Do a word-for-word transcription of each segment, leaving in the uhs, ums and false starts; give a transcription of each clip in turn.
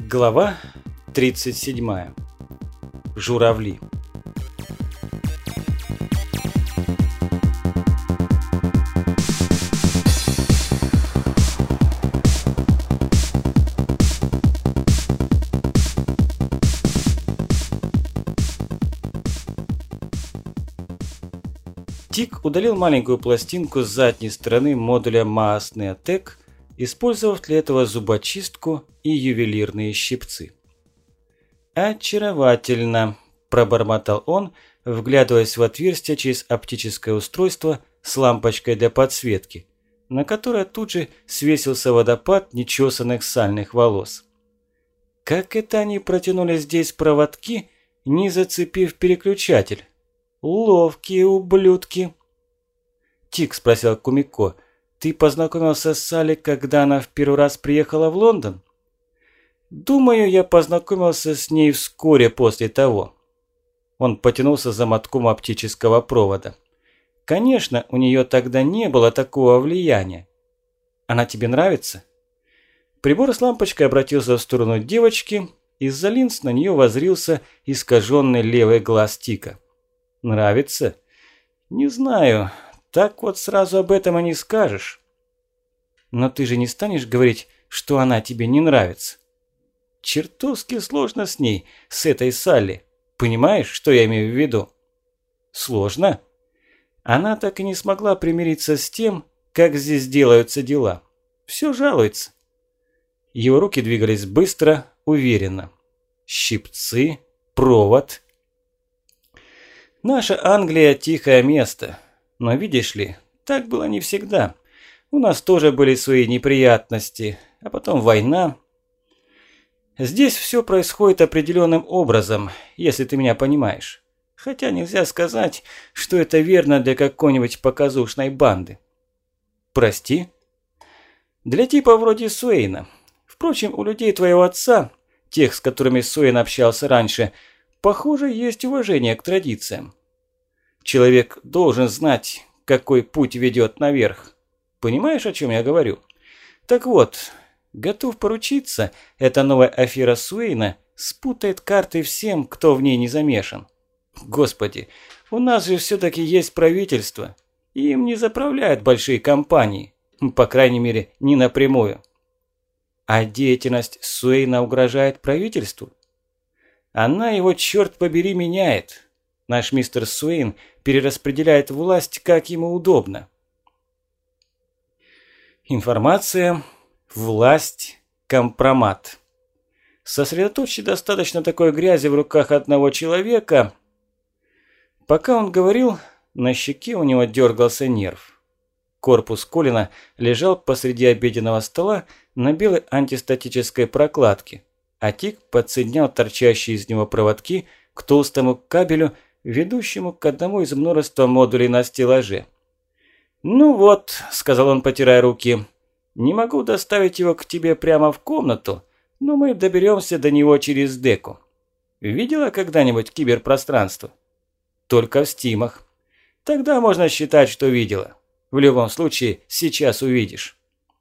Глава тридцать седьмая. Журавли. Тик удалил маленькую пластинку с задней стороны модуля Maas Neotech, использовав для этого зубочистку и ювелирные щипцы. «Очаровательно», – пробормотал он, вглядываясь в отверстие через оптическое устройство с лампочкой для подсветки, на которое тут же свесился водопад нечесанных сальных волос. «Как это они протянули здесь проводки, не зацепив переключатель? Ловкие ублюдки!» «Тик», – спросил Кумико, – «ты познакомился с Салли, когда она в первый раз приехала в Лондон?» «Думаю, я познакомился с ней вскоре после того». Он потянулся за мотком оптического провода. «Конечно, у нее тогда не было такого влияния. Она тебе нравится?» Прибор с лампочкой обратился в сторону девочки, из-за линз на нее воззрился искаженный левый глаз Тика. «Нравится? Не знаю. Так вот сразу об этом и не скажешь». «Но ты же не станешь говорить, что она тебе не нравится?» «Чертовски сложно с ней, с этой Салли. Понимаешь, что я имею в виду?» «Сложно?» Она так и не смогла примириться с тем, как здесь делаются дела. Все жалуется. Его руки двигались быстро, уверенно. Щипцы, провод. Наша Англия – тихое место. Но видишь ли, так было не всегда. У нас тоже были свои неприятности, а потом война. Здесь все происходит определенным образом, если ты меня понимаешь. Хотя нельзя сказать, что это верно для какой-нибудь показушной банды. Прости? Для типа вроде Суэйна. Впрочем, у людей твоего отца, тех, с которыми Суэйн общался раньше, похоже, есть уважение к традициям. Человек должен знать, какой путь ведет наверх. Понимаешь, о чем я говорю? Так вот, готов поручиться, эта новая афера Суэйна спутает карты всем, кто в ней не замешан. Господи, у нас же все-таки есть правительство, и им не заправляют большие компании, по крайней мере, не напрямую. А деятельность Суэйна угрожает правительству? Она его, черт побери, меняет. Наш мистер Суэйн перераспределяет власть, как ему удобно. Информация, власть, компромат. Сосредоточить достаточно такой грязи в руках одного человека. Пока он говорил, на щеке у него дергался нерв. Корпус Колина лежал посреди обеденного стола на белой антистатической прокладке, а Тик подсоединял торчащие из него проводки к толстому кабелю, ведущему к одному из множества модулей на стеллаже. «Ну вот», – сказал он, потирая руки, – «не могу доставить его к тебе прямо в комнату, но мы доберемся до него через деку. Видела когда-нибудь киберпространство?» «Только в стимах. Тогда можно считать, что видела. В любом случае, сейчас увидишь».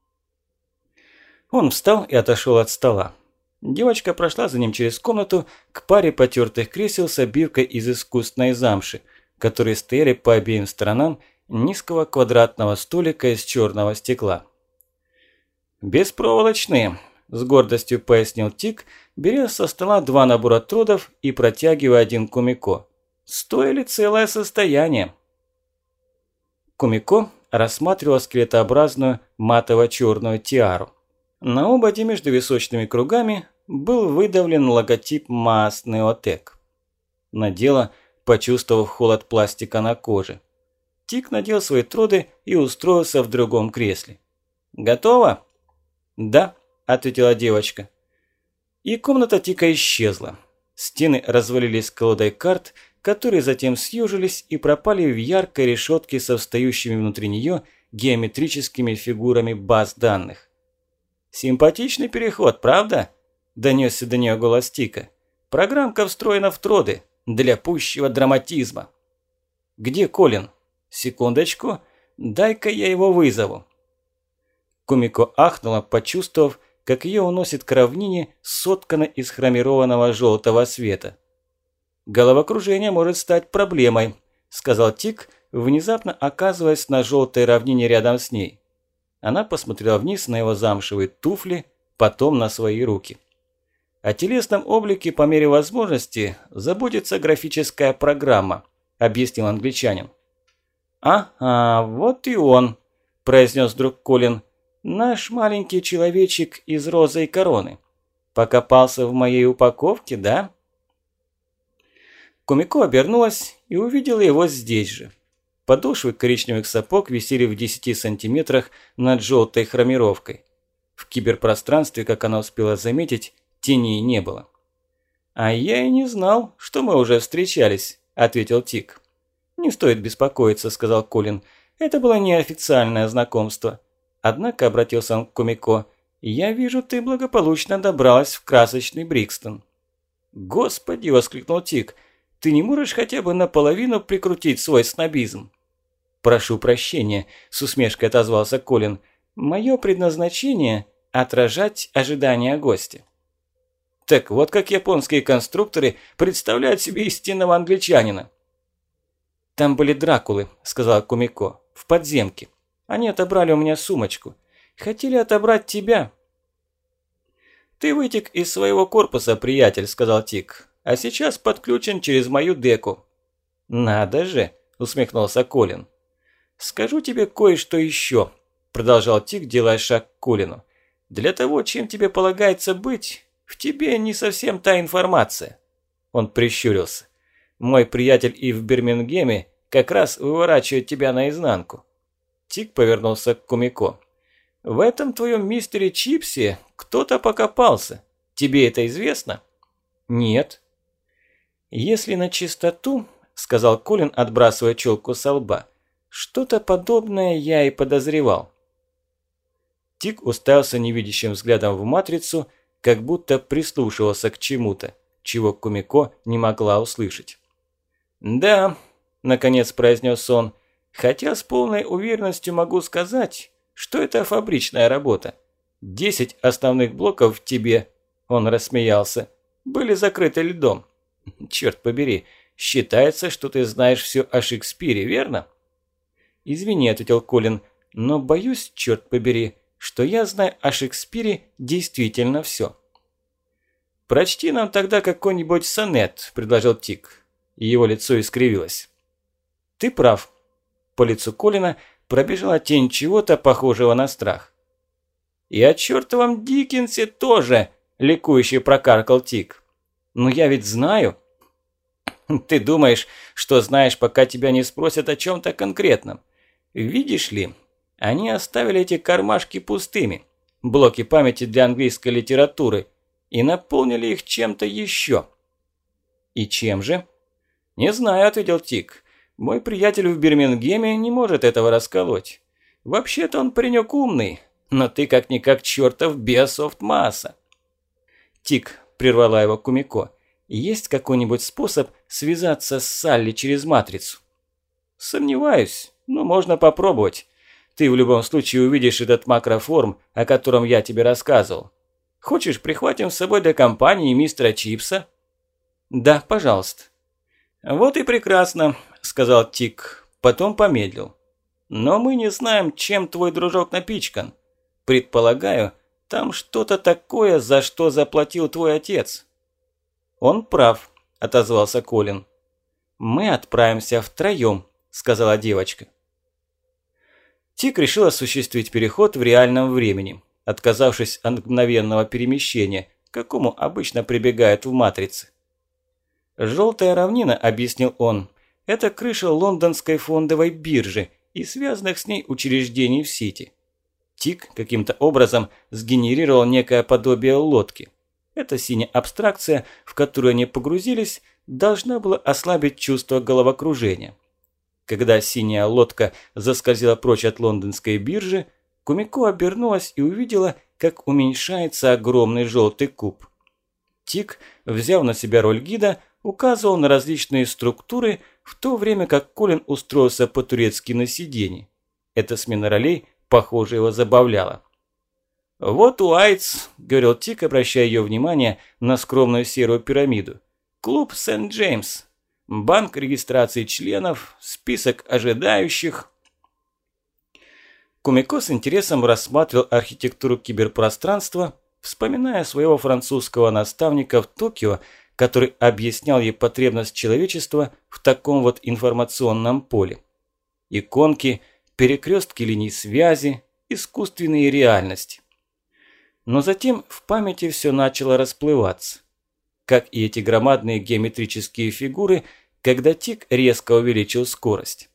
Он встал и отошел от стола. Девочка прошла за ним через комнату к паре потертых кресел с обивкой из искусственной замши, которые стояли по обеим сторонам низкого квадратного столика из черного стекла. «Беспроволочные», – с гордостью пояснил Тик, беря со стола два набора тродов и протягивая один Кумико. «Стоили целое состояние». Кумико рассматривал скелетообразную матово-черную тиару. На ободе между височными кругами был выдавлен логотип Maas Neotech. Надела, почувствовав холод пластика на коже. Тик надел свои троды и устроился в другом кресле. «Готово?» «Да», – ответила девочка. И комната Тика исчезла. Стены развалились колодой карт, которые затем съежились и пропали в яркой решетке со встающими внутри нее геометрическими фигурами баз данных. «Симпатичный переход, правда?» – донесся до нее голос Тика. «Программка встроена в троды для пущего драматизма». «Где Колин?» «Секундочку, дай-ка я его вызову». Кумико ахнула, почувствовав, как ее уносит к равнине, сотканной из хромированного желтого света. «Головокружение может стать проблемой», – сказал Тик, внезапно оказываясь на желтой равнине рядом с ней. Она посмотрела вниз на его замшевые туфли, потом на свои руки. О телесном облике по мере возможности заботится графическая программа, объяснил англичанин. «Ага, вот и он», – произнес вдруг Колин, – «наш маленький человечек из розы и короны. Покопался в моей упаковке, да?» Кумико обернулась и увидела его здесь же. Подошвы коричневых сапог висели в десяти сантиметрах над желтой хромировкой. В киберпространстве, как она успела заметить, теней не было. «А я и не знал, что мы уже встречались», – ответил Тик. «Не стоит беспокоиться», – сказал Колин. «Это было неофициальное знакомство». Однако, обратился он к Кумико, – «я вижу, ты благополучно добралась в красочный Брикстон». «Господи!» – воскликнул Тик. «Ты не можешь хотя бы наполовину прикрутить свой снобизм?» «Прошу прощения», – с усмешкой отозвался Колин. «Мое предназначение – отражать ожидания гостя». «Так вот как японские конструкторы представляют себе истинного англичанина». «Там были дракулы», – сказала Кумико, – «в подземке. Они отобрали у меня сумочку. Хотели отобрать тебя». «Ты вытек из своего корпуса, приятель», – сказал Тик. «А сейчас подключен через мою деку». «Надо же», – усмехнулся Колин. «Скажу тебе кое-что еще», – продолжал Тик, делая шаг к Колину. «Для того, чем тебе полагается быть, в тебе не совсем та информация». Он прищурился. «Мой приятель и в Бирмингеме как раз выворачивает тебя наизнанку». Тик повернулся к Кумико. «В этом твоем мистере Чипсе кто-то покопался. Тебе это известно?» «Нет». «Если на чистоту», – сказал Колин, отбрасывая челку со лба, – «что-то подобное я и подозревал». Тик уставился невидящим взглядом в матрицу, как будто прислушивался к чему-то, чего Кумико не могла услышать. «Да», – наконец произнес он, – «хотя с полной уверенностью могу сказать, что это фабричная работа. Десять основных блоков в тебе», – он рассмеялся, – «были закрыты льдом. Черт побери, считается, что ты знаешь все о Шекспире, верно?» «Извини», – ответил Колин, – «но боюсь, черт побери, что я знаю о Шекспире действительно все». «Прочти нам тогда какой-нибудь сонет», – предложил Тик. И его лицо искривилось. «Ты прав». По лицу Колина пробежала тень чего-то похожего на страх. «И о чертовом Диккенсе тоже», – ликующе прокаркал Тик. «Но я ведь знаю». «Ты думаешь, что знаешь, пока тебя не спросят о чем-то конкретном. Видишь ли, они оставили эти кармашки пустыми, блоки памяти для английской литературы, и наполнили их чем-то еще». «И чем же?» «Не знаю», – ответил Тик. «Мой приятель в Бирмингеме не может этого расколоть. Вообще-то он паренек умный, но ты как-никак чертов биософт-масса». «Тик», – прервала его Кумико, – «есть какой-нибудь способ связаться с Салли через матрицу?» «Сомневаюсь, но можно попробовать. Ты в любом случае увидишь этот макроформ, о котором я тебе рассказывал. Хочешь, прихватим с собой для компании мистера Чипса?» «Да, пожалуйста». «Вот и прекрасно», – сказал Тик, потом помедлил. «Но мы не знаем, чем твой дружок напичкан. Предполагаю, там что-то такое, за что заплатил твой отец». «Он прав», – отозвался Колин. «Мы отправимся втроем», – сказала девочка. Тик решил осуществить переход в реальном времени, отказавшись от мгновенного перемещения, к какому обычно прибегают в матрице. «Желтая равнина», – объяснил он, – это крыша лондонской фондовой биржи и связанных с ней учреждений в Сити. Тик каким-то образом сгенерировал некое подобие лодки. Эта синяя абстракция, в которую они погрузились, должна была ослабить чувство головокружения. Когда синяя лодка заскользила прочь от лондонской биржи, Кумико обернулась и увидела, как уменьшается огромный желтый куб. Тик, взяв на себя роль гида, указывал на различные структуры, в то время как Колин устроился по-турецки на сиденье. Эта смена ролей, похоже, его забавляла. «Вот Уайтс», – говорил Тик, обращая ее внимание на скромную серую пирамиду. «Клуб Сент-Джеймс. Банк регистрации членов, список ожидающих». Кумико с интересом рассматривал архитектуру киберпространства, вспоминая своего французского наставника в Токио, который объяснял ей потребность человечества в таком вот информационном поле. Иконки, перекрестки линий связи, искусственные реальности. Но затем в памяти все начало расплываться. Как и эти громадные геометрические фигуры, когда Тик резко увеличил скорость.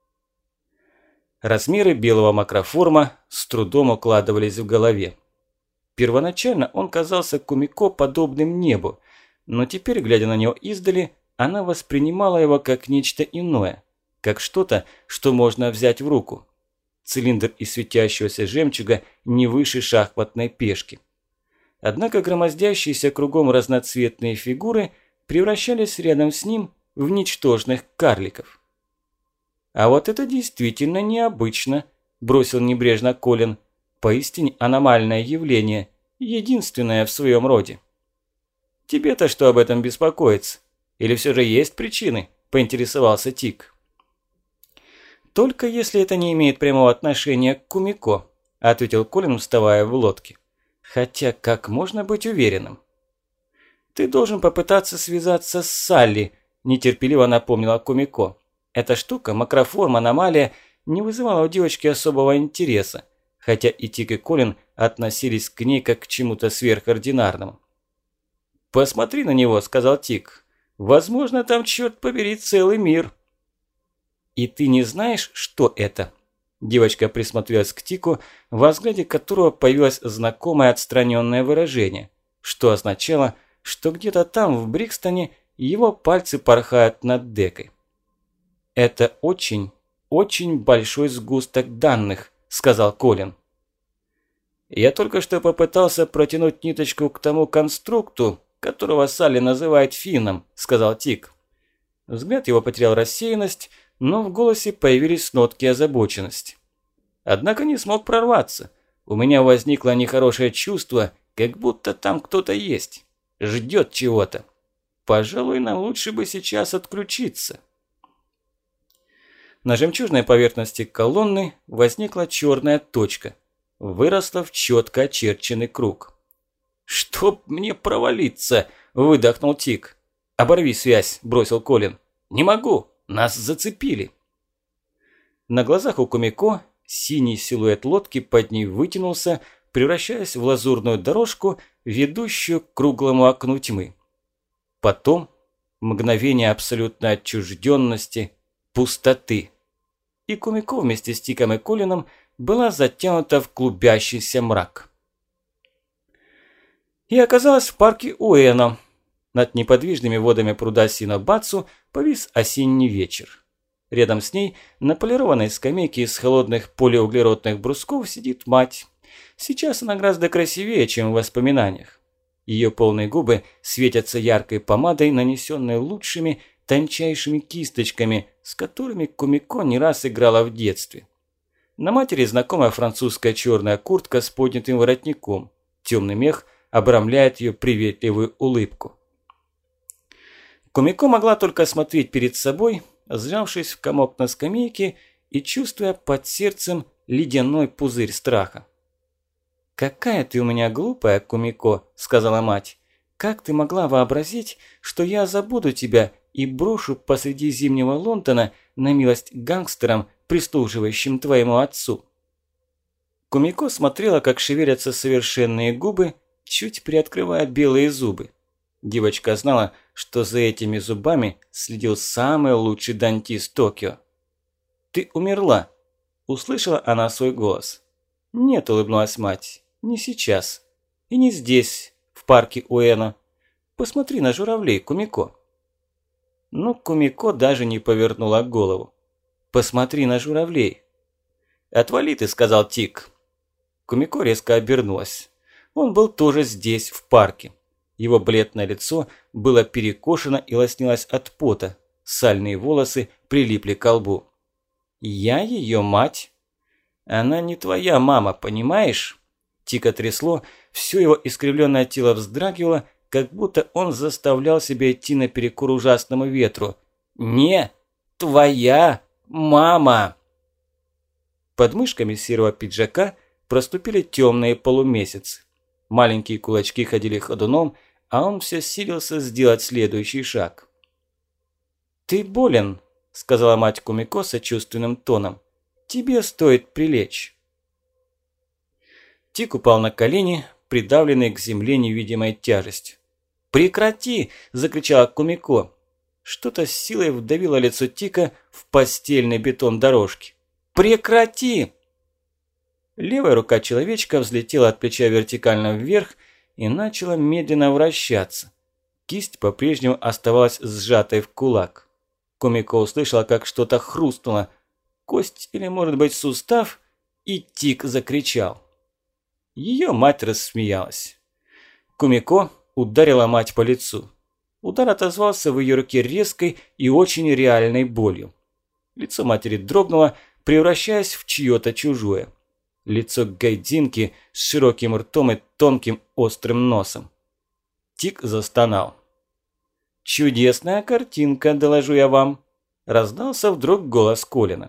Размеры белого макроформа с трудом укладывались в голове. Первоначально он казался Кумико подобным небу, но теперь, глядя на него издали, она воспринимала его как нечто иное, как что-то, что можно взять в руку. Цилиндр из светящегося жемчуга не выше шахматной пешки. Однако громоздящиеся кругом разноцветные фигуры превращались рядом с ним в ничтожных карликов. «А вот это действительно необычно», – бросил небрежно Колин. «Поистине аномальное явление, единственное в своем роде». «Тебе-то что об этом беспокоиться? Или все же есть причины?» – поинтересовался Тик. «Только если это не имеет прямого отношения к Кумико», – ответил Колин, вставая в лодке. «Хотя как можно быть уверенным?» «Ты должен попытаться связаться с Салли», – нетерпеливо напомнила Кумико. Эта штука, макроформ, аномалия, не вызывала у девочки особого интереса, хотя и Тик, и Колин относились к ней как к чему-то сверхординарному. «Посмотри на него», – сказал Тик. «Возможно, там, черт побери, целый мир». «И ты не знаешь, что это?» Девочка присмотрелась к Тику, во взгляде которого появилось знакомое отстраненное выражение, что означало, что где-то там, в Брикстоне, его пальцы порхают над декой. «Это очень, очень большой сгусток данных», – сказал Колин. «Я только что попытался протянуть ниточку к тому конструкту, которого Салли называет финном», – сказал Тик. Взгляд его потерял рассеянность, но в голосе появились нотки озабоченности. «Однако не смог прорваться. У меня возникло нехорошее чувство, как будто там кто-то есть. Ждет чего-то. Пожалуй, нам лучше бы сейчас отключиться». На жемчужной поверхности колонны возникла черная точка. Выросла в четко очерченный круг. «Чтоб мне провалиться!» – выдохнул Тик. «Оборви связь!» – бросил Колин. «Не могу! Нас зацепили!» На глазах у Кумико синий силуэт лодки под ней вытянулся, превращаясь в лазурную дорожку, ведущую к круглому окну тьмы. Потом мгновение абсолютной отчужденности, пустоты. И Кумико вместе с Тиком и Колином была затянута в клубящийся мрак. И оказалась в парке Уэно. Над неподвижными водами пруда Синобацу повис осенний вечер. Рядом с ней на полированной скамейке из холодных полиуглеродных брусков сидит мать. Сейчас она гораздо красивее, чем в воспоминаниях. Ее полные губы светятся яркой помадой, нанесенной лучшими, тончайшими кисточками, с которыми Кумико не раз играла в детстве. На матери знакомая французская черная куртка с поднятым воротником. Темный мех обрамляет ее приветливую улыбку. Кумико могла только смотреть перед собой, сжавшись в комок на скамейке и чувствуя под сердцем ледяной пузырь страха. «Какая ты у меня глупая, Кумико», – сказала мать. «Как ты могла вообразить, что я забуду тебя и брошу посреди зимнего Лондона на милость гангстерам, прислуживающим твоему отцу?» Кумико смотрела, как шевелятся совершенные губы, чуть приоткрывая белые зубы. Девочка знала, что за этими зубами следил самый лучший дантист Токио. «Ты умерла», – услышала она свой голос. «Нет», – улыбнулась мать, – «не сейчас. И не здесь, в парке Уэно. Посмотри на журавлей, Кумико». Но Кумико даже не повернула голову. «Посмотри на журавлей». «Отвали ты», – сказал Тик. Кумико резко обернулась. Он был тоже здесь, в парке. Его бледное лицо было перекошено и лоснилось от пота. Сальные волосы прилипли к лбу. «Я ее мать?» «Она не твоя мама, понимаешь?» Тика трясло, все его искривленное тело вздрагивало, как будто он заставлял себя идти наперекор ужасному ветру. «Не твоя мама!» Под мышками серого пиджака проступили темные полумесяцы. Маленькие кулачки ходили ходуном, а он все силился сделать следующий шаг. «Ты болен», – сказала мать Кумико сочувственным тоном. «Тебе стоит прилечь». Тик упал на колени, придавленный к земле невидимой тяжестью. «Прекрати!» – закричала Кумико. Что-то с силой вдавило лицо Тика в постельный бетон дорожки. «Прекрати!» Левая рука человечка взлетела от плеча вертикально вверх и начала медленно вращаться. Кисть по-прежнему оставалась сжатой в кулак. Кумико услышала, как что-то хрустнуло. Кость или, может быть, сустав, и Тик закричал. Ее мать рассмеялась. Кумико ударила мать по лицу. Удар отозвался в ее руке резкой и очень реальной болью. Лицо матери дрогнуло, превращаясь в чье-то чужое. Лицо гайдзинки с широким ртом и тонким острым носом. Тик застонал. «Чудесная картинка, доложу я вам», – раздался вдруг голос Колина.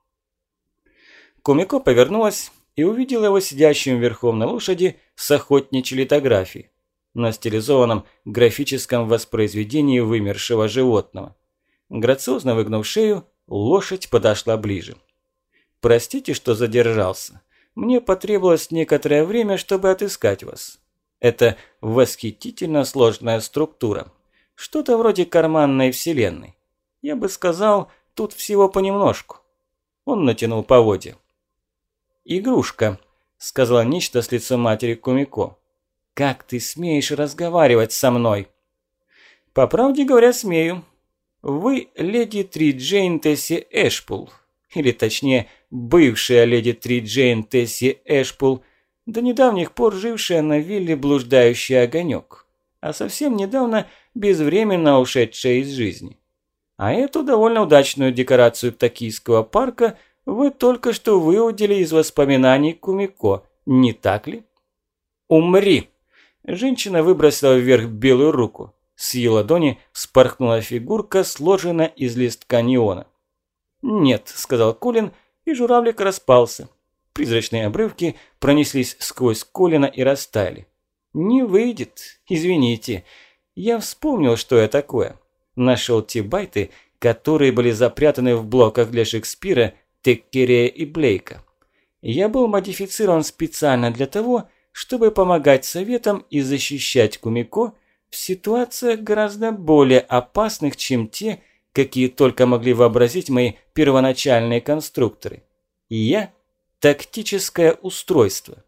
Кумико повернулась и увидела его сидящим верхом на лошади с охотничьей литографией, на стилизованном графическом воспроизведении вымершего животного. Грациозно выгнув шею, лошадь подошла ближе. «Простите, что задержался. Мне потребовалось некоторое время, чтобы отыскать вас. Это восхитительно сложная структура. Что-то вроде карманной вселенной. Я бы сказал, тут всего понемножку». Он натянул поводья. «Игрушка», – сказала нечто с лицом матери Кумико. «Как ты смеешь разговаривать со мной?» «По правде говоря, смею. Вы леди Три Джейн Тесси Эшпул, или точнее, бывшая леди Три Джейн Тесси Эшпул, до недавних пор жившая на вилле «Блуждающий огонек», а совсем недавно безвременно ушедшая из жизни. А эту довольно удачную декорацию Токийского парка вы только что выудили из воспоминаний Кумико, не так ли? «Умри!» Женщина выбросила вверх белую руку. С ее ладони вспорхнула фигурка, сложенная из листка неона. «Нет», – сказал Колин, и журавлик распался. Призрачные обрывки пронеслись сквозь Колина и растаяли. «Не выйдет, извините. Я вспомнил, что я такое. Нашел те байты, которые были запрятаны в блоках для Шекспира, Теккерея и Блейка. Я был модифицирован специально для того, чтобы помогать советам и защищать Кумико в ситуациях гораздо более опасных, чем те, какие только могли вообразить мои первоначальные конструкторы. И я – тактическое устройство».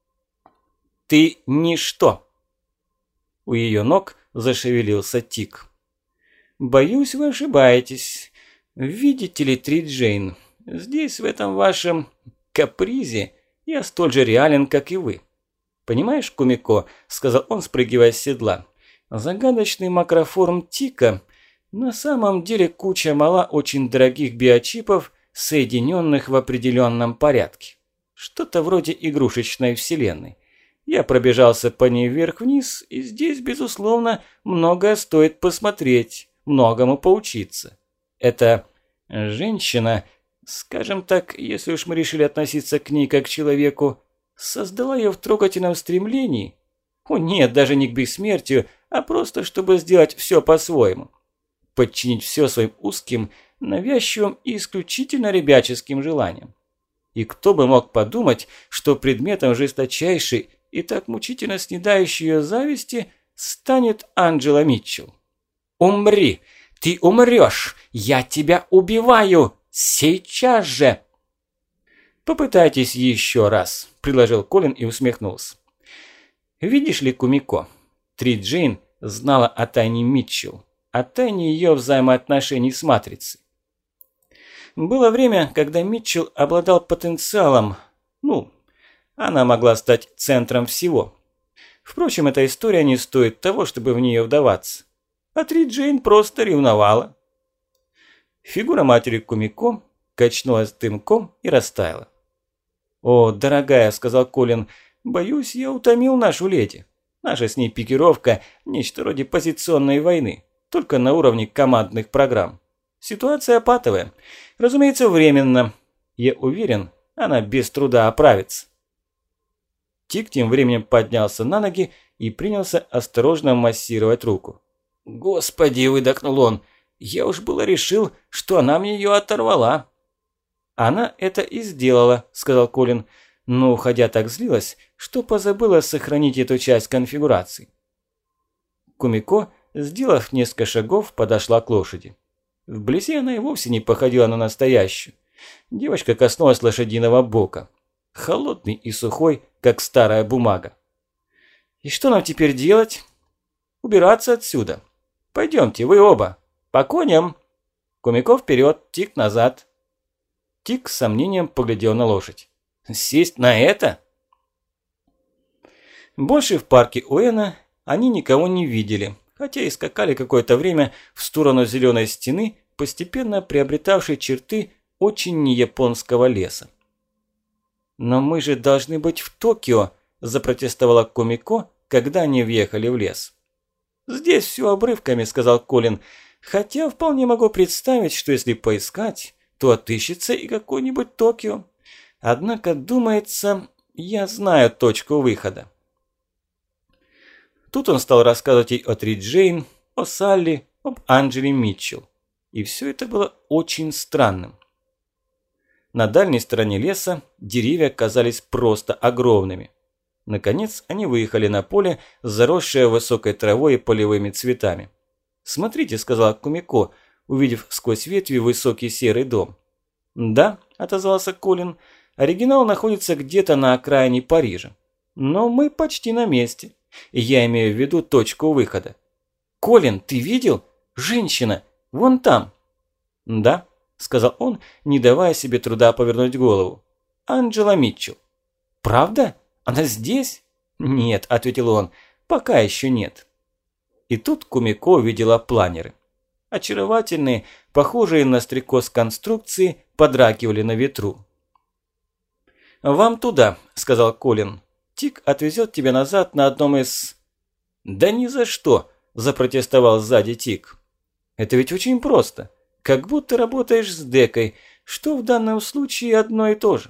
«Ты ничто!» У ее ног зашевелился Тик. «Боюсь, вы ошибаетесь. Видите ли, Три Джейн, здесь, в этом вашем капризе, я столь же реален, как и вы. Понимаешь, Кумико, – сказал он, спрыгивая с седла, – загадочный макроформ Тика на самом деле куча мала очень дорогих биочипов, соединенных в определенном порядке. Что-то вроде игрушечной вселенной. Я пробежался по ней вверх-вниз, и здесь, безусловно, многое стоит посмотреть, многому поучиться. Это женщина, скажем так, если уж мы решили относиться к ней как к человеку, создала ее в трогательном стремлении. О нет, даже не к бессмертию, а просто чтобы сделать все по-своему. Подчинить все своим узким, навязчивым и исключительно ребяческим желаниям. И кто бы мог подумать, что предметом жесточайшей и так мучительно снедающей ее зависти станет Анджела Митчелл. «Умри! Ты умрешь! Я тебя убиваю! Сейчас же!» «Попытайтесь еще раз», – предложил Колин и усмехнулся. «Видишь ли, Кумико, Три Джейн знала о тайне Митчелл, о тайне ее взаимоотношений с Матрицей. Было время, когда Митчелл обладал потенциалом, ну, она могла стать центром всего. Впрочем, эта история не стоит того, чтобы в нее вдаваться. А Три Джейн просто ревновала». Фигура матери Кумико качнулась дымком и растаяла. «О, дорогая», – сказал Колин, Боюсь, я утомил нашу леди. Наша с ней пикировка – нечто вроде позиционной войны, только на уровне командных программ. Ситуация патовая. Разумеется, временно. Я уверен, она без труда оправится». Тик тем временем поднялся на ноги и принялся осторожно массировать руку. «Господи!» – выдохнул он. «Я уж было решил, что она мне ее оторвала». «Она это и сделала», – сказал Колин, но уходя так злилась, что позабыла сохранить эту часть конфигурации. Кумико, сделав несколько шагов, подошла к лошади. Вблизи она и вовсе не походила на настоящую. Девочка коснулась лошадиного бока. Холодный и сухой, как старая бумага. «И что нам теперь делать?» «Убираться отсюда. Пойдемте, вы оба. По коням. Кумико вперед, Тик назад». Тик с сомнением поглядел на лошадь. «Сесть на это?» Больше в парке Уэна они никого не видели, хотя и скакали какое-то время в сторону зеленой стены, постепенно приобретавшей черты очень неяпонского леса. «Но мы же должны быть в Токио», – запротестовала Кумико, когда они въехали в лес. «Здесь все обрывками», – сказал Колин, – «хотя вполне могу представить, что если поискать, то отыщется и какой-нибудь Токио. Однако, думается, я знаю точку выхода». Тут он стал рассказывать ей о Три Джейн, о Салли, об Анджеле Митчелл. И все это было очень странным. На дальней стороне леса деревья казались просто огромными. Наконец они выехали на поле, заросшее высокой травой и полевыми цветами. «Смотрите», – сказала Кумико, увидев сквозь ветви высокий серый дом. «Да», – отозвался Колин, – «оригинал находится где-то на окраине Парижа. Но мы почти на месте. Я имею в виду точку выхода». «Колин, ты видел? Женщина! Вон там!» «Да», – сказал он, не давая себе труда повернуть голову. «Анджела Митчелл». «Правда? Она здесь?» «Нет», – ответил он, – «пока еще нет». И тут Кумико увидела планеры. Очаровательные, похожие на стрекоз конструкции, подрагивали на ветру. «Вам туда», – сказал Колин. «Тик отвезет тебя назад на одном из...» «Да ни за что», – запротестовал сзади Тик. «Это ведь очень просто. Как будто работаешь с декой, что в данном случае одно и то же».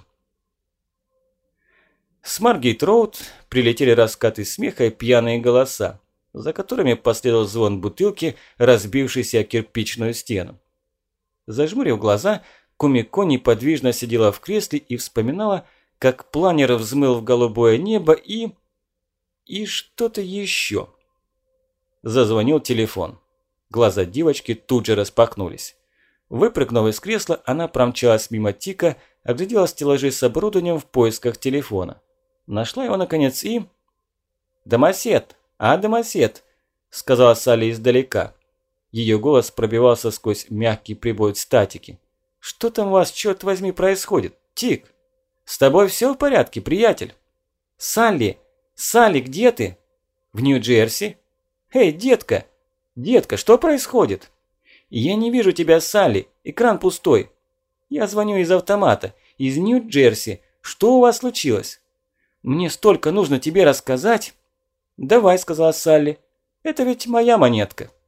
С Маргейт-Роуд прилетели раскаты смеха и пьяные голоса, за которыми последовал звон бутылки, разбившейся о кирпичную стену. Зажмурив глаза, Кумико неподвижно сидела в кресле и вспоминала, как планер взмыл в голубое небо и... и что-то еще. Зазвонил телефон. Глаза девочки тут же распахнулись. Выпрыгнув из кресла, она промчалась мимо Тика, оглядела стеллажи с оборудованием в поисках телефона. Нашла его наконец и... «Домосед! А, домосед!» – сказала Салли издалека. Ее голос пробивался сквозь мягкий прибой статики. «Что там у вас, черт возьми, происходит? Тик! С тобой все в порядке, приятель?» «Салли! Салли, где ты?» «В Нью-Джерси?» «Эй, детка! Детка, что происходит?» «Я не вижу тебя, Салли, экран пустой. Я звоню из автомата, из Нью-Джерси. Что у вас случилось?» «Мне столько нужно тебе рассказать». «Давай», – сказала Салли. «Это ведь моя монетка».